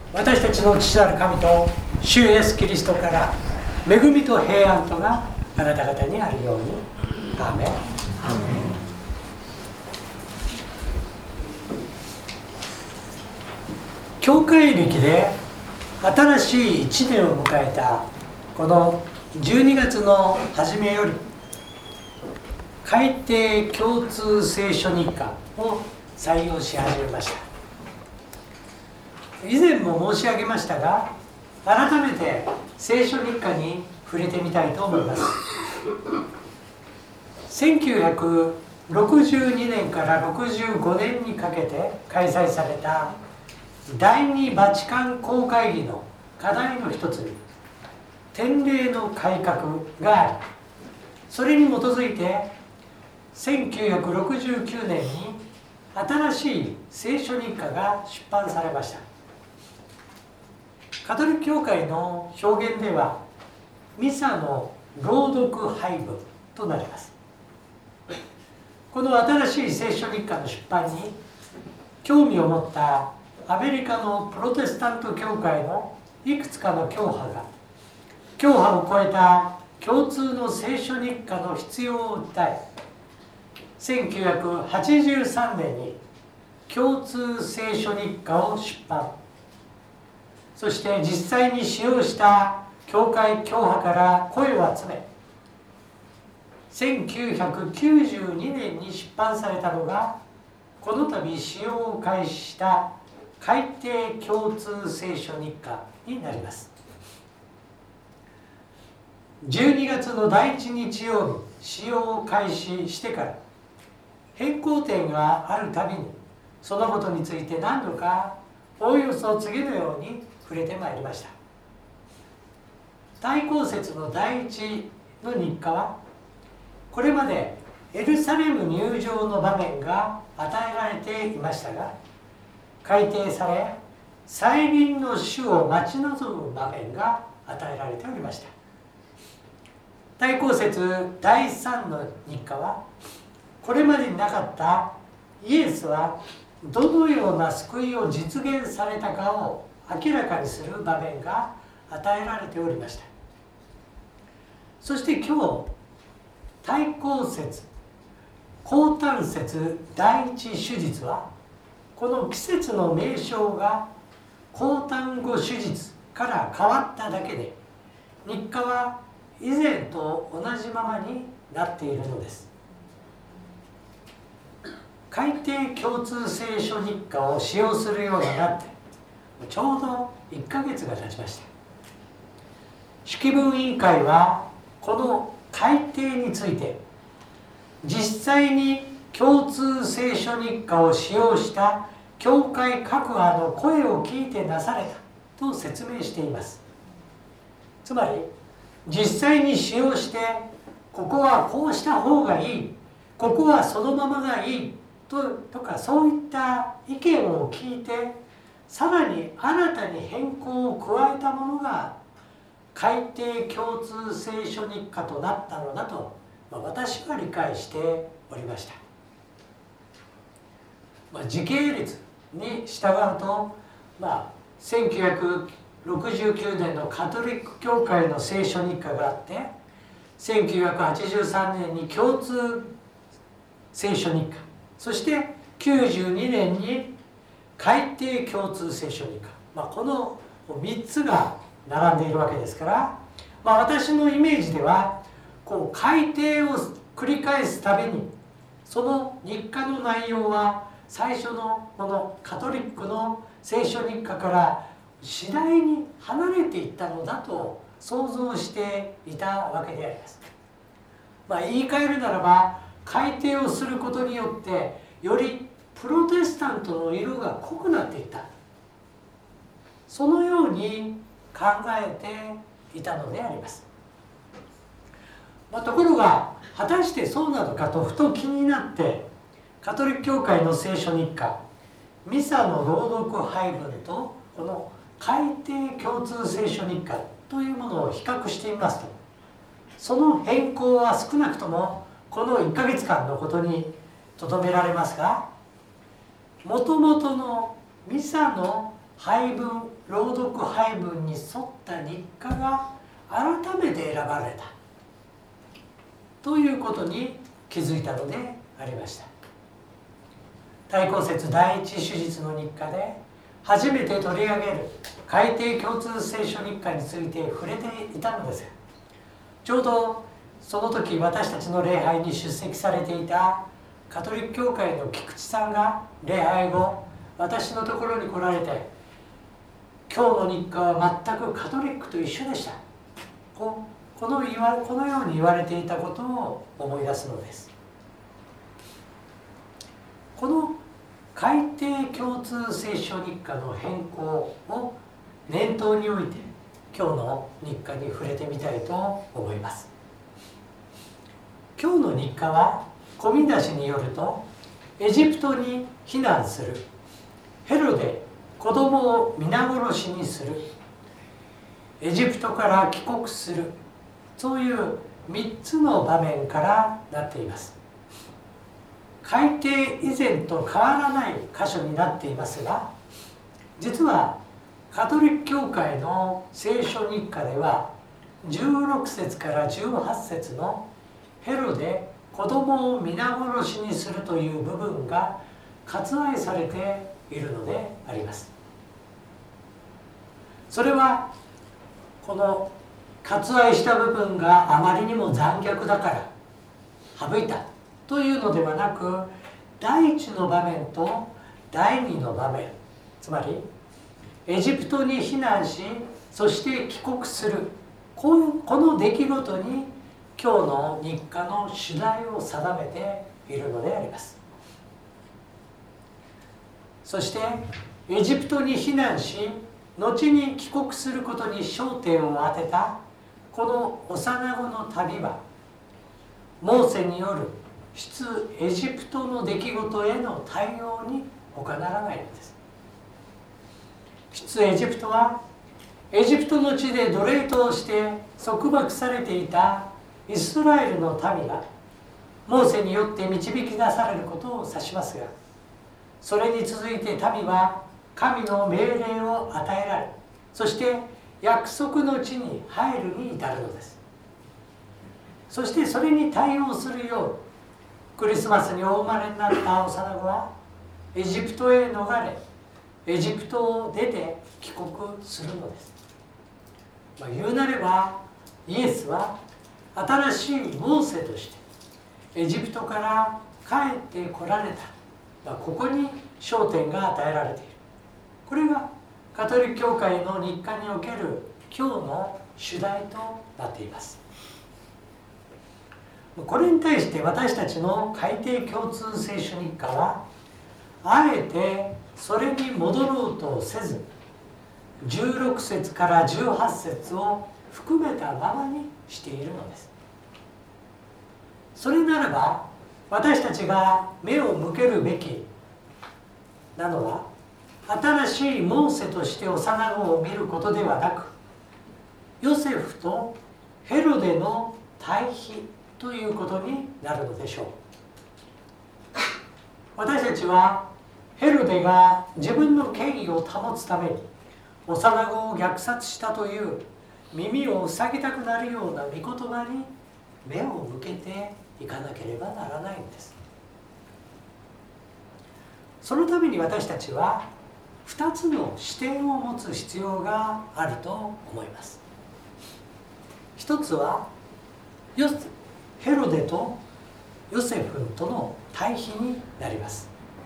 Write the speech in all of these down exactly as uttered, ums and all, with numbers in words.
私たちの父なる神と主イエスキリストから恵みと平安とがあなた方にあるように。アーメン。アーメン。教会歴で新しいいちねんを迎えたこのじゅうにがつの初めより改訂共通聖書日課を採用し始めました。以前も申し上げましたが、改めて聖書日課に触れてみたいと思います。せんきゅうひゃくろくじゅうにねんからろくじゅうごねんにかけて開催された第二バチカン公会議の課題の一つに典礼の改革があり、それに基づいてせんきゅうひゃくろくじゅうきゅうねんに新しい聖書日課が出版されました。カトリック教会の表現ではミサの朗読配分となります。この新しい聖書日課の出版に興味を持ったアメリカのプロテスタント教会のいくつかの教派が教派を超えた共通の聖書日課の必要を訴え、せんきゅうひゃくはちじゅうさんねんに共通聖書日課を出版。そして実際に使用した教会教派から声を集め、せんきゅうひゃくきゅうじゅうにねんに出版されたのがこの度使用を開始した改訂共通聖書日課になります。じゅうにがつのだいいちにち曜日使用を開始してから変更点があるたびにそのことについて何度かおおよそ次のように触れてまいりました。対抗節のだいいちの日課はこれまでエルサレム入場の場面が与えられていましたが、改訂され再臨の主を待ち望む場面が与えられておりました。対抗節だいさんの日課はこれまでになかったイエスはどのような救いを実現されたかを明らかにする場面が与えられておりました。そして今日対抗節降誕節第一手術はこの季節の名称が降誕後手術から変わっただけで日課は以前と同じままになっているのです。改訂共通聖書日課を使用するようになってちょうどいっかげつが経ちました。式文委員会はこの改訂について実際に共通聖書日課を使用した教会各派の声を聞いてなされたと説明しています。つまり実際に使用してここはこうした方がいい、ここはそのままがいい と, とかそういった意見を聞いてさらに新たに変更を加えたものが改訂共通聖書日課となったのだと、まあ、私は理解しておりました。まあ、時系列に従うと、まあ、せんきゅうひゃくろくじゅうきゅうねんのカトリック教会の聖書日課があって、せんきゅうひゃくはちじゅうさんねんに共通聖書日課、そしてきゅうじゅうにねんに改訂共通聖書日課、まあ、このみっつが並んでいるわけですから、まあ、私のイメージではこう改訂を繰り返すたびにその日課の内容は最初のこのカトリックの聖書日課から次第に離れていったのだと想像していたわけであります。まあ、言い換えるならば改訂をすることによってよりプロテスタントの色が濃くなっていった、そのように考えていたのであります。まあ、ところが果たしてそうなのかとふと気になってカトリック教会の聖書日課ミサの朗読配分とこの改訂共通聖書日課というものを比較してみますと、その変更は少なくともこのいっかげつかんのことにとどめられますが、もともとのミサの配分朗読配分に沿った日課が改めて選ばれたということに気づいたのでありました。対抗節第一手術の日課で初めて取り上げる改訂共通聖書日課について触れていたのです。ちょうどその時私たちの礼拝に出席されていたカトリック教会の菊池さんが礼拝後私のところに来られて、今日の日課は全くカトリックと一緒でした、ここの言わこのように言われていたことを思い出すのです。この改訂共通聖書日課の変更を念頭において今日の日課に触れてみたいと思います。今日の日課は小見出しによると、エジプトに避難する、ヘロデ子供を皆殺しにする、エジプトから帰国する、そういうみっつの場面からなっています。改訂以前と変わらない箇所になっていますが、実はカトリック教会の聖書日課ではじゅうろく節からじゅうはち節のヘロデ子供を皆殺しにするという部分が割愛されているのであります。それはこの割愛した部分があまりにも残虐だから省いたというのではなく、第一の場面と第二の場面、つまりエジプトに避難しそして帰国する、この出来事に今日の日課の主題を定めているのであります。そしてエジプトに避難し後に帰国することに焦点を当てたこの幼子の旅は、モーセによる出エジプトの出来事への対応に他ならないのです。出エジプトはエジプトの地で奴隷として束縛されていたイスラエルの民がモーセによって導き出されることを指しますが、それに続いて民は神の命令を与えられ、そして約束の地に入るに至るのです。そしてそれに対応するようにクリスマスにお生まれになった幼子はエジプトへ逃れ、エジプトを出て帰国するのです。まあ、言うなればイエスは新しいモーセとしてエジプトから帰ってこられた、まあ、ここに焦点が与えられている。これがカトリック教会の日課における今日の主題となっています。これに対して私たちの改訂共通聖書日課はあえてそれに戻ろうとせず、じゅうろく節からじゅうはち節を含めたままにしているのです。それならば私たちが目を向けるべきなのは、新しいモーセとして幼子を見ることではなく、ヨセフとヘロデの対比ということになるのでしょう。私たちはヘロデが自分の権威を保つために幼子を虐殺したという耳を塞ぎたくなるような御言葉に目を向けていかなければならないんです。そのために私たちはふたつの視点を持つ必要があると思います。一つはヘロデとヨセフとの対比になります。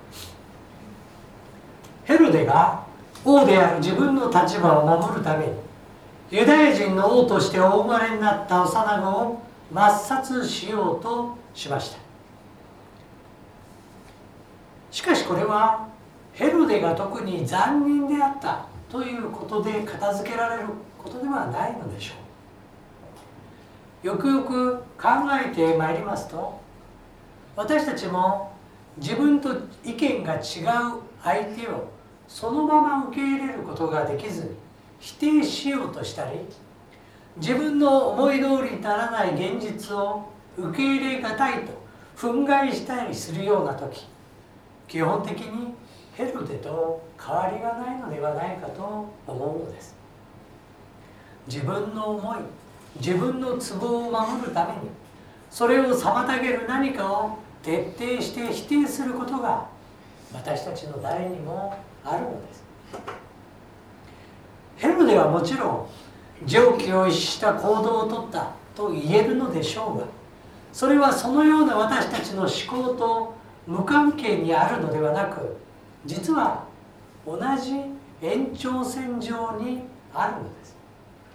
ヘロデが王である自分の立場を守るためにユダヤ人の王としてお生まれになった幼子を抹殺しようとしました。しかしこれはヘロデが特に残忍であったということで片付けられることではないのでしょう。よくよく考えてまいりますと、私たちも自分と意見が違う相手をそのまま受け入れることができずに否定しようとしたり、自分の思い通りにならない現実を受け入れがたいと憤慨したりするような時、基本的にヘロデと変わりがないのではないかと思うのです。自分の思い、自分の都合を守るためにそれを妨げる何かを徹底して否定することが私たちの誰にもあるのです。ヘロデはもちろん常軌を逸した行動をとったと言えるのでしょうが、それはそのような私たちの思考と無関係にあるのではなく、実は同じ延長線上にあるのです。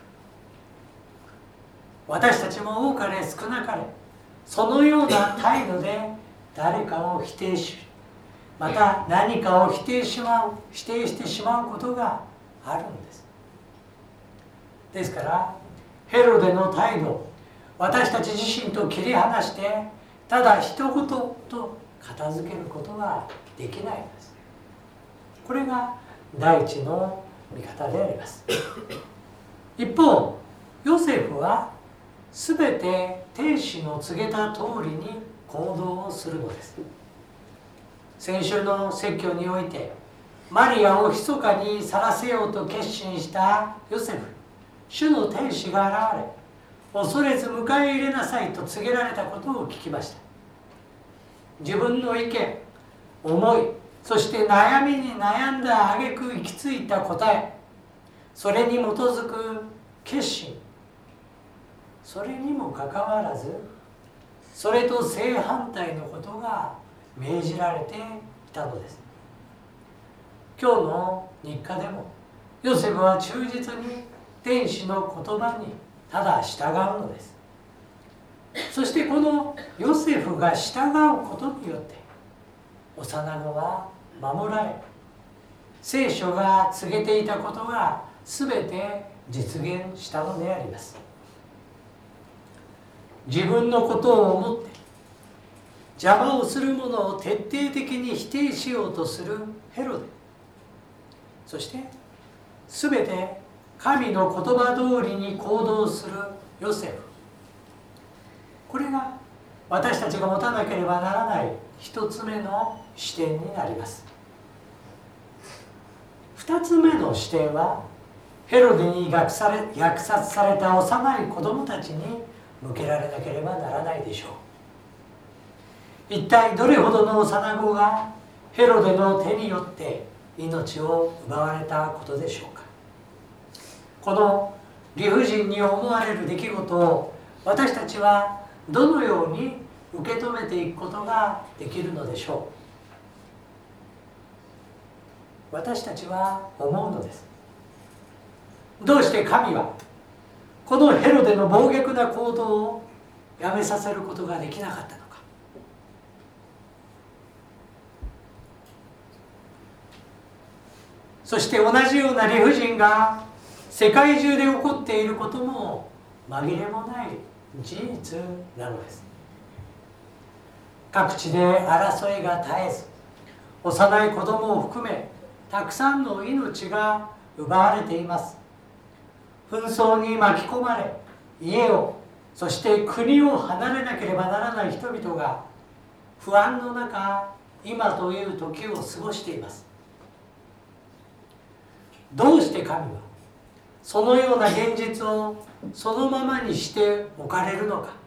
私たちも多かれ少なかれそのような態度で誰かを否定し、また何かを否定しまう否定してしまうことがあるんです。ですからヘロデの態度、私たち自身と切り離してただ一言と片付けることはできないのです。これが第一の見方であります。一方、ヨセフは全て天使の告げた通りに行動をするのです。先週の説教においてマリアを密かに去らせようと決心したヨセフ、主の天使が現れ、恐れず迎え入れなさいと告げられたことを聞きました。自分の意見、思い、そして悩みに悩んだ挙句行き着いた答え、それに基づく決心、それにもかかわらずそれと正反対のことが命じられていたのです。今日の日課でもヨセフは忠実に天使の言葉にただ従うのです。そしてこのヨセフが従うことによって幼子は守られ、聖書が告げていたことが全て実現したのであります。自分のことを思って邪魔をするものを徹底的に否定しようとするヘロデ、そして全て神の言葉通りに行動するヨセフ、これが私たちが持たなければならない一つ目の視点になります。二つ目の視点はヘロデに虐され虐殺された幼い子供たちに向けられなければならないでしょう。一体どれほどの幼子がヘロデの手によって命を奪われたことでしょうか。この理不尽に思われる出来事を私たちはどのように受け止めていくことができるのでしょう。私たちは思うのです。どうして神はこのヘロデの暴虐な行動をやめさせることができなかったのか。そして同じような理不尽が世界中で起こっていることも紛れもない事実なのです。各地で争いが絶えず、幼い子供を含めたくさんの命が奪われています。紛争に巻き込まれ、家をそして国を離れなければならない人々が不安の中、今という時を過ごしています。どうして神はそのような現実をそのままにしておかれるのか。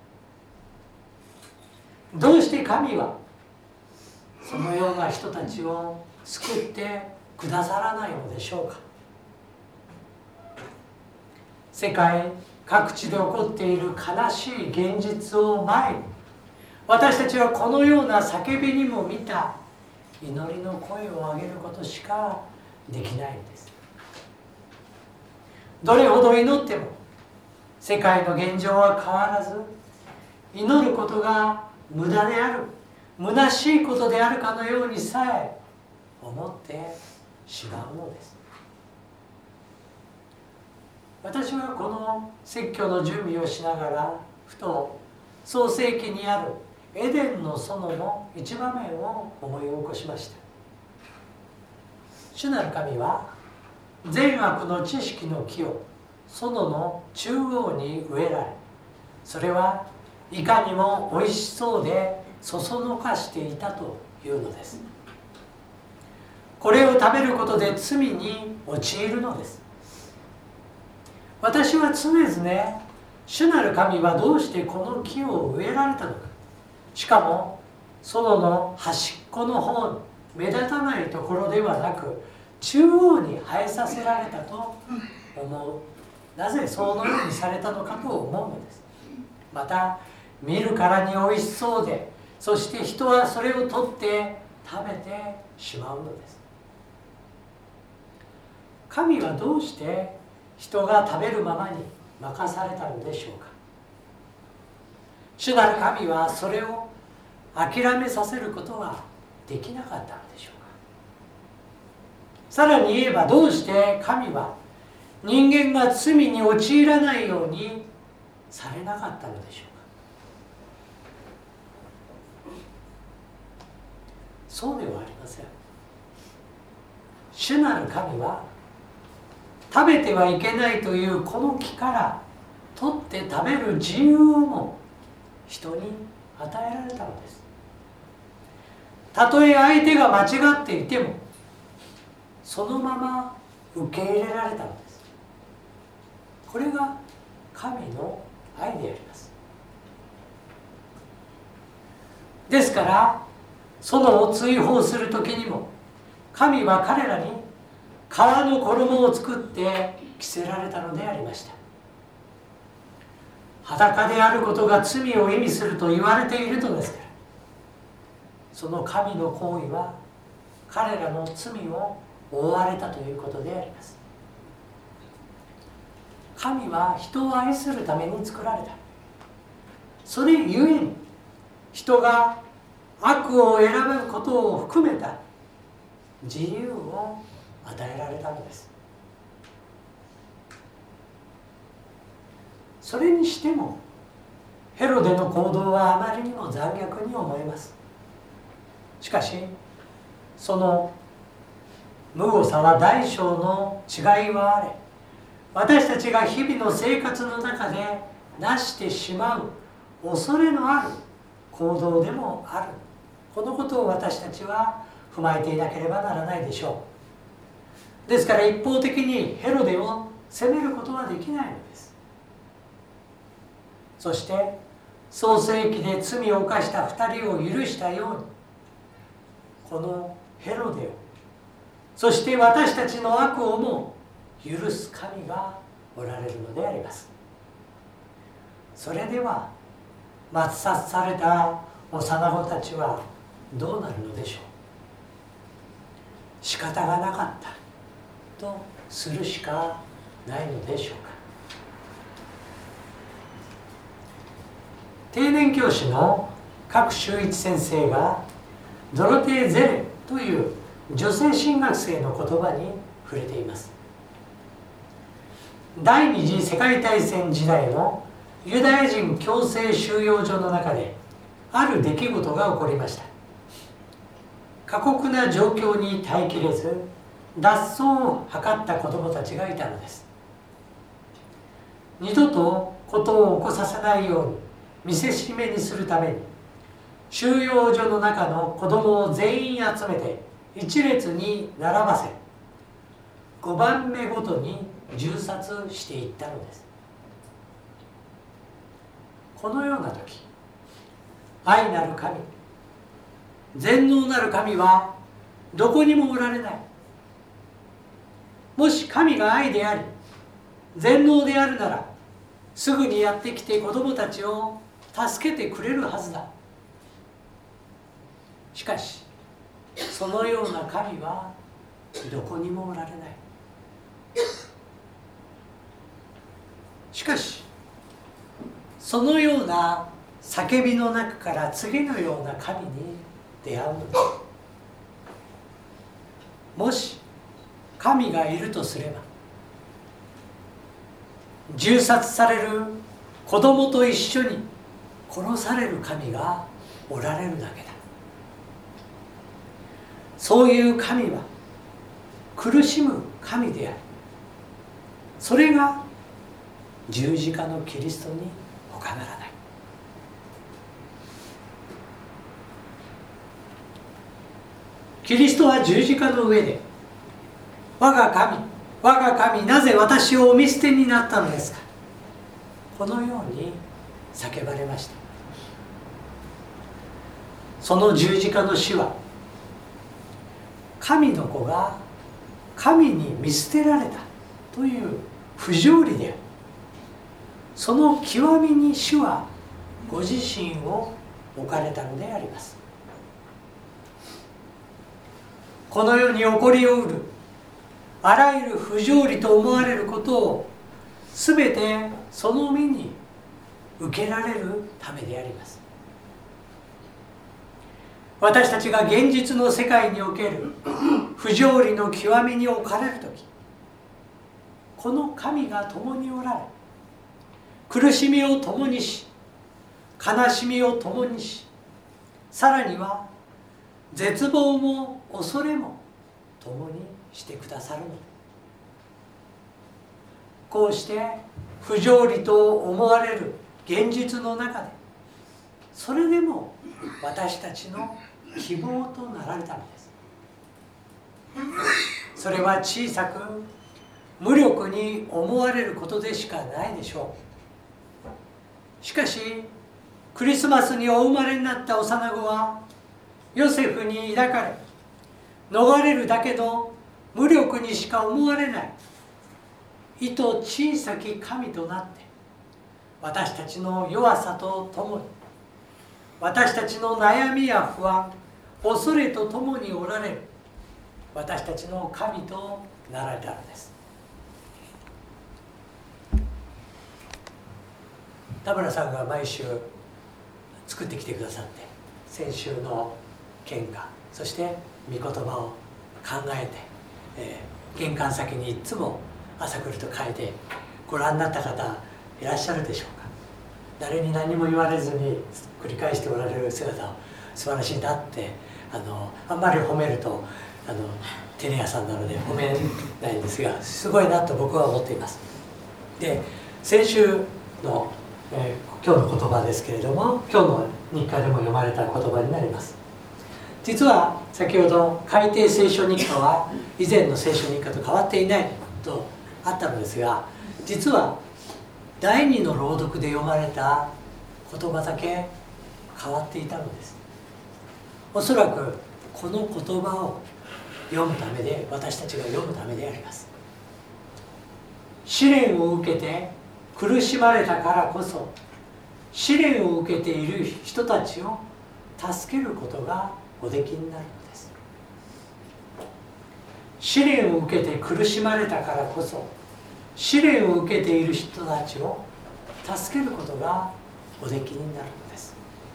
どうして神はそのような人たちを救ってくださらないのでしょうか。世界各地で起こっている悲しい現実を前に、私たちはこのような叫びにも満た祈りの声を上げることしかできないんです。どれほど祈っても世界の現状は変わらず、祈ることが無駄である、虚しいことであるかのようにさえ思ってしまうのです。私はこの説教の準備をしながら、ふと創世記にあるエデンの園の一場面を思い起こしました。主なる神は善悪の知識の木を園の中央に植えられ、それはいかにもおいしそうでそそのかしていたというのです。 これを食べることで罪に陥るのです。私は常々、主なる神はどうしてこの木を植えられたのか、しかも園の端っこの方に目立たないところではなく中央に生えさせられたと思う。なぜそのようにされたのかと思うのです。また見るからにおいしそうで、そして人はそれを取って食べてしまうのです。神はどうして人が食べるままに任されたのでしょうか。主なる神はそれを諦めさせることはできなかったのでしょうか。さらに言えば、どうして神は人間が罪に陥らないようにされなかったのでしょうか。そうではありません。主なる神は食べてはいけないというこの木から取って食べる自由をも人に与えられたのです。たとえ相手が間違っていてもそのまま受け入れられたのです。これが神の愛であります。ですから園を追放する時にも神は彼らに革の衣を作って着せられたのでありました。裸であることが罪を意味すると言われているのですから、その神の行為は彼らの罪を負われたということであります。神は人を愛するために作られた。それゆえに人が悪を選ぶことを含めた自由を与えられたのです。それにしてもヘロデの行動はあまりにも残虐に思えます。しかしその無誤さは大小の違いはあれ、私たちが日々の生活の中でなしてしまう恐れのある行動でもある。このことを私たちは踏まえていなければならないでしょう。ですから一方的にヘロデを責めることはできないのです。そして創世記で罪を犯した二人を許したように、このヘロデを、そして私たちの悪をも許す神がおられるのであります。それでは抹殺された幼子たちはどうなるのでしょう。仕方がなかったとするしかないのでしょうか。定年教師の郭修一先生がドロテー・ゼレという女性神学生の言葉に触れています。第二次世界大戦時代のユダヤ人強制収容所の中である出来事が起こりました。過酷な状況に耐えきれず脱走を図った子どもたちがいたのです。二度と事を起こさせないように見せしめにするために、収容所の中の子どもを全員集めて一列に並ばせ、ごばんめごとに銃殺していったのです。このような時、愛なる神、全能なる神はどこにもおられない。もし神が愛であり全能であるなら、すぐにやってきて子供たちを助けてくれるはずだ。しかしそのような神はどこにもおられない。しかしそのような叫びの中から次のような神に出会うのです。もし神がいるとすれば、銃殺される子供と一緒に殺される神がおられるだけだ。そういう神は苦しむ神である。それが十字架のキリストに他ならない。 キリストは十字架の上で、我が神、我が神、なぜ私をお見捨てになったのですか、このように叫ばれました。その十字架の死は、神の子が神に見捨てられたという不条理である。その極みに主はご自身を置かれたのであります。この世に起こりうるあらゆる不条理と思われることをすべてその身に受けられるためであります。私たちが現実の世界における不条理の極みに置かれるとき、この神が共におられ、苦しみを共にし、悲しみを共にし、さらには絶望も恐れも共にしてくださるので、こうして不条理と思われる現実の中で、それでも私たちの希望となられたのです。それは小さく無力に思われることでしかないでしょう。しかしクリスマスにお生まれになった幼子はヨセフに抱かれ、逃れるだけの無力にしか思われない意図小さき神となって、私たちの弱さとともに、私たちの悩みや不安、恐れとともにおられる私たちの神となられたのです。田村さんが毎週作ってきてくださって、先週の献花、そして御言葉を考えて、えー、玄関先にいつも朝来ると書いてご覧になった方いらっしゃるでしょうか。誰に何も言われずに繰り返しておられる姿を素晴らしいなって、あのあんまり褒めるとあのテレ屋さんなので褒めないんですが、すごいなと僕は思っています。で、先週の、えー、今日の言葉ですけれども、今日の日課でも読まれた言葉になります。実は先ほど改訂聖書日課は以前の聖書日課と変わっていないとあったのですが、実は第二の朗読で読まれた言葉だけ変わっていたのです。おそらくこの言葉を読むためで、私たちが読むためであります。試練を受けて苦しまれたからこそ、試練を受けている人たちを助けることがおできになるのです。試練を受けて苦しまれたからこそ、試練を受けている人たちを助けることがおできになるのです。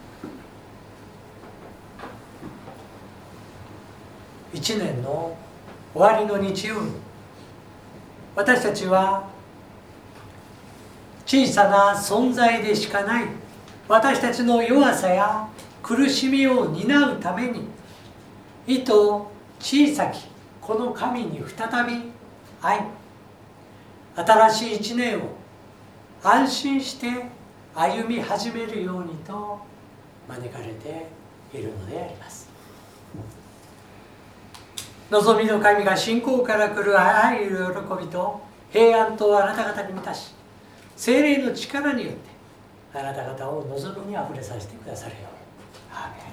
一年の終わりの日曜日、私たちは小さな存在でしかない私たちの弱さや苦しみを担うために、意図小さきこの神に再び会い、新しい一年を安心して歩み始めるようにと招かれているのであります。望みの神が信仰から来るあらゆる喜びと平安とあなた方に満たし、聖霊の力によってあなた方を望みにあふれさせてくださるように。アーメン。